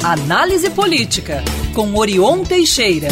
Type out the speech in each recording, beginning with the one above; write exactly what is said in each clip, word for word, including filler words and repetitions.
Análise Política, com Orion Teixeira.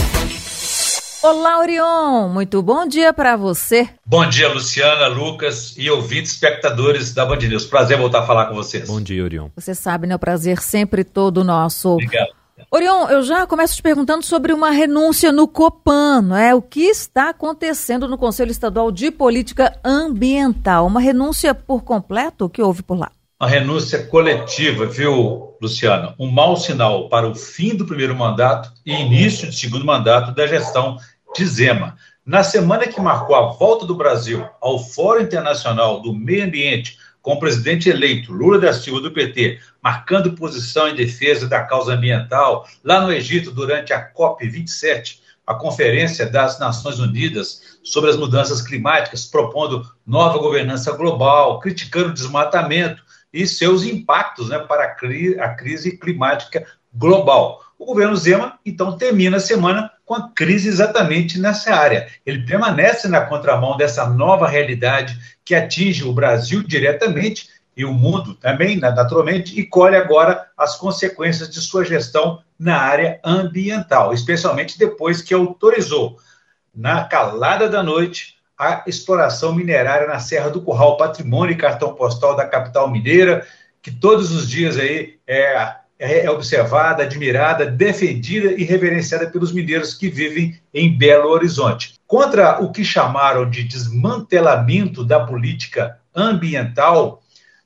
Olá, Orion. Muito bom dia para você. Bom dia, Luciana, Lucas e ouvintes, espectadores da Band News. Prazer voltar a falar com vocês. Bom dia, Orion. Você sabe, né? O prazer sempre todo nosso. Obrigado. Orion, eu já começo te perguntando sobre uma renúncia no Copan, não é? O que está acontecendo no Conselho Estadual de Política Ambiental? Uma renúncia por completo? O que houve por lá? Uma renúncia coletiva, viu, Luciana? Um mau sinal para o fim do primeiro mandato e início do segundo mandato da gestão de Zema. Na semana que marcou a volta do Brasil ao Fórum Internacional do Meio Ambiente, com o presidente eleito Lula da Silva do P T, marcando posição em defesa da causa ambiental, lá no Egito, durante a COP vinte e sete, a Conferência das Nações Unidas sobre as Mudanças Climáticas, propondo nova governança global, criticando o desmatamento e seus impactos, né, para a, cri- a crise climática global. O governo Zema, então, termina a semana com a crise exatamente nessa área. Ele permanece na contramão dessa nova realidade que atinge o Brasil diretamente e o mundo também, naturalmente, e colhe agora as consequências de sua gestão na área ambiental, especialmente depois que autorizou, na calada da noite, a exploração minerária na Serra do Curral, patrimônio e cartão postal da capital mineira, que todos os dias aí é, é observada, admirada, defendida e reverenciada pelos mineiros que vivem em Belo Horizonte. Contra o que chamaram de desmantelamento da política ambiental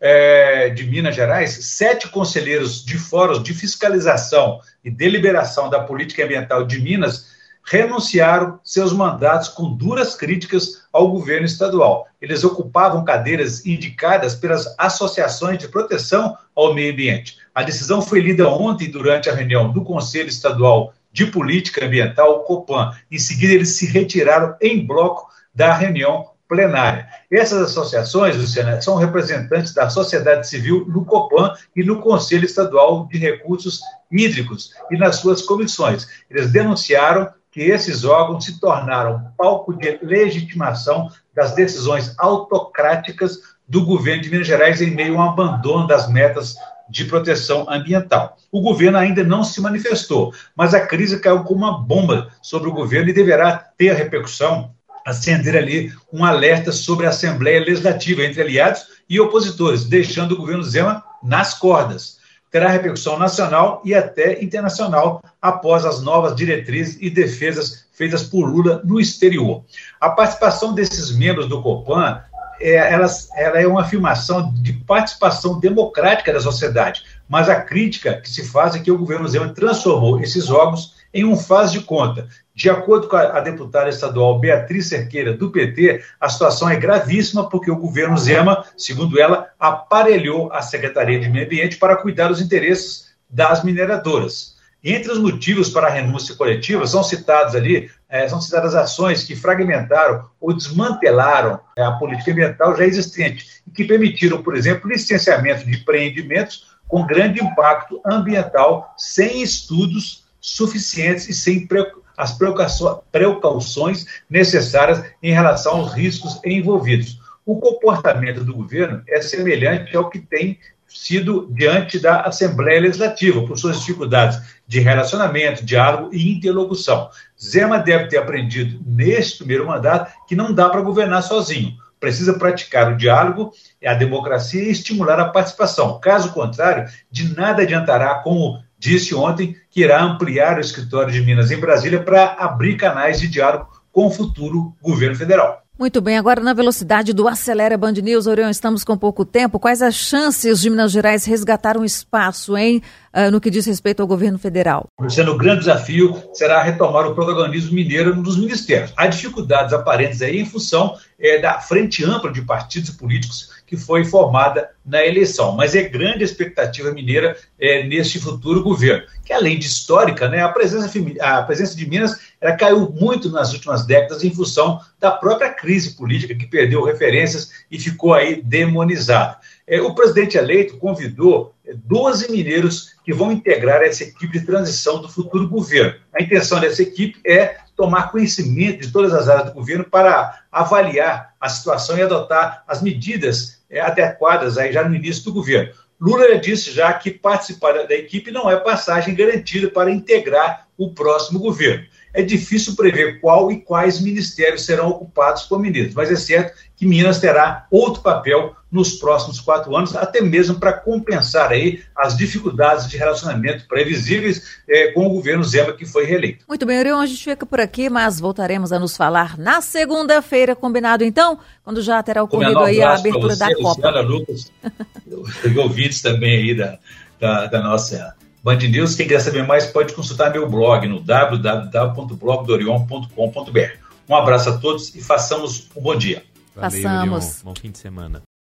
é, de Minas Gerais, sete conselheiros de fóruns de fiscalização e deliberação da política ambiental de Minas renunciaram seus mandatos com duras críticas ao governo estadual. Eles ocupavam cadeiras indicadas pelas associações de proteção ao meio ambiente. A decisão foi lida ontem durante a reunião do Conselho Estadual de Política Ambiental, o Copan. Em seguida, eles se retiraram em bloco da reunião plenária. Essas associações, Luciana, são representantes da sociedade civil no Copan e no Conselho Estadual de Recursos Hídricos e nas suas comissões. Eles denunciaram que esses órgãos se tornaram palco de legitimação das decisões autocráticas do governo de Minas Gerais em meio ao abandono das metas de proteção ambiental. O governo ainda não se manifestou, mas a crise caiu como uma bomba sobre o governo e deverá ter repercussão, acender ali um alerta sobre a Assembleia Legislativa entre aliados e opositores, deixando o governo Zema nas cordas. Terá repercussão nacional e até internacional após as novas diretrizes e defesas feitas por Lula no exterior. A participação desses membros do Copan é, elas, ela é uma afirmação de participação democrática da sociedade, mas a crítica que se faz é que o governo Zema transformou esses órgãos em um faz de conta. De acordo com a, a deputada estadual Beatriz Cerqueira, do P T, a situação é gravíssima porque o governo Zema, segundo ela, aparelhou a Secretaria de Meio Ambiente para cuidar dos interesses das mineradoras. Entre os motivos para a renúncia coletiva são citados ali, é, são citadas ações que fragmentaram ou desmantelaram é, a política ambiental já existente e que permitiram, por exemplo, licenciamento de empreendimentos com grande impacto ambiental sem estudos suficientes e sem preocupação as precauções necessárias em relação aos riscos envolvidos. O comportamento do governo é semelhante ao que tem sido diante da Assembleia Legislativa, por suas dificuldades de relacionamento, diálogo e interlocução. Zema deve ter aprendido, neste primeiro mandato, que não dá para governar sozinho. Precisa praticar o diálogo, a democracia e estimular a participação. Caso contrário, de nada adiantará, como disse ontem, que irá ampliar o escritório de Minas em Brasília para abrir canais de diálogo com o futuro governo federal. Muito bem, agora na velocidade do Acelera Band News, Orion, estamos com pouco tempo. Quais as chances de Minas Gerais resgatar um espaço, hein, uh, no que diz respeito ao governo federal? Sendo o grande desafio será retomar o protagonismo mineiro nos ministérios. Há dificuldades aparentes aí em função é, da frente ampla de partidos políticos que foi formada na eleição. Mas é grande a expectativa mineira é, neste futuro governo, que além de histórica, né, a, presença, a presença de Minas ela caiu muito nas últimas décadas em função da própria crise política que perdeu referências e ficou aí demonizada. É, o presidente eleito convidou doze mineiros que vão integrar essa equipe de transição do futuro governo. A intenção dessa equipe é tomar conhecimento de todas as áreas do governo para avaliar a situação e adotar as medidas é, adequadas aí já no início do governo. Lula disse já que participar da equipe não é passagem garantida para integrar o próximo governo. É difícil prever qual e quais ministérios serão ocupados por ministros, mas é certo que Minas terá outro papel nos próximos quatro anos, até mesmo para compensar aí as dificuldades de relacionamento previsíveis eh, com o governo Zema, que foi reeleito. Muito bem, Orion, a gente fica por aqui, mas voltaremos a nos falar na segunda-feira, combinado então, quando já terá ocorrido aí a abertura você, da Copa. Luciana, Lucas, e ouvintes também aí da, da, da nossa Band News. Quem quiser saber mais pode consultar meu blog no w w w ponto blog do orion ponto com ponto b r. Um abraço a todos e façamos um bom dia. Valeu, Façamos. Orion. Bom fim de semana.